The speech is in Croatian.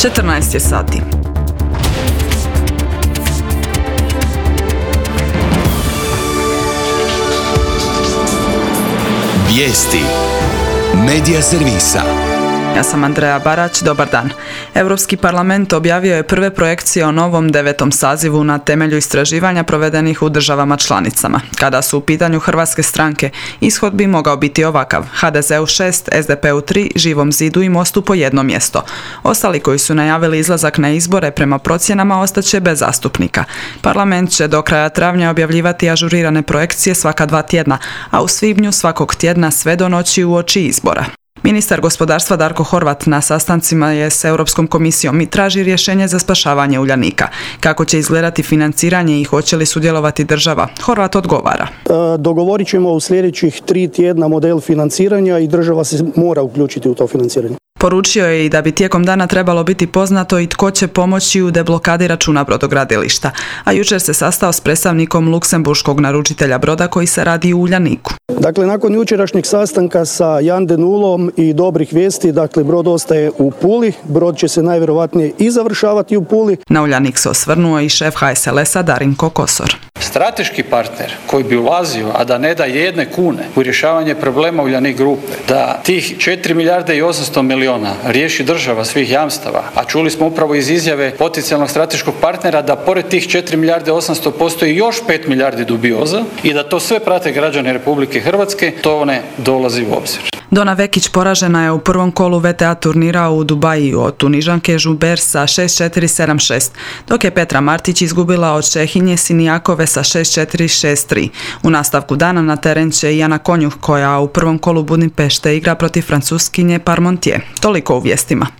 14 je sati. Vijesti Medija servisa. Ja sam Andreja Barać, dobar dan. Europski parlament objavio je prve projekcije o novom 9. sazivu na temelju istraživanja provedenih u državama članicama. Kada su u pitanju hrvatske stranke, ishod bi mogao biti ovakav: HDZ-u 6, SDP-u 3, Živom zidu i Mostu po jedno mjesto. Ostali koji su najavili izlazak na izbore prema procjenama ostaće bez zastupnika. Parlament će do kraja travnja objavljivati ažurirane projekcije svaka 2 tjedna, a u svibnju svakog tjedna sve do noći uoči izbora. Ministar gospodarstva Darko Horvat na sastancima je s Europskom komisijom i traži rješenje za spašavanje Uljanika. Kako će izgledati financiranje i hoće li sudjelovati država? Horvat odgovara. Dogovorit ćemo u sljedećih 3 tjedna model financiranja i država se mora uključiti u to financiranje. Poručio je i da bi tijekom dana trebalo biti poznato i tko će pomoći u deblokadi računa brodogradilišta, a jučer se sastao s predstavnikom luksemburškog naručitelja broda koji se radi u Uljaniku. Dakle, nakon jučerašnjeg sastanka sa Jan de Nulom i dobrih vijesti, dakle, brod ostaje u Puli, brod će se najvjerojatnije i završavati u Puli. Na Uljanik se osvrnuo i šef HSLS-a Darinko Kosor. Strateški partner koji bi ulazio, a da ne da 1 kune u rješavanje problema Uljanik grupe, da tih 4 milijarde i 800 milijuna riješi država svih jamstava, a čuli smo upravo iz izjave potencijalnog strateškog partnera da pored tih 4 milijarde 800 postoji još 5 milijardi dubioza i da to sve prate građani Republike Hrvatske, to ne dolazi u obzir. Dona Vekić poražena je u prvom kolu VTA turnira u Dubaiju od Tunižanke Žuber sa 6-4-7-6, dok je Petra Martić izgubila od Čehinje Sinijakove sa 6-4-6-3. U nastavku dana na teren će i Ana Konjuh, koja u prvom kolu Budimpešte igra protiv Francuskinje Parmentier. Toliko u vijestima.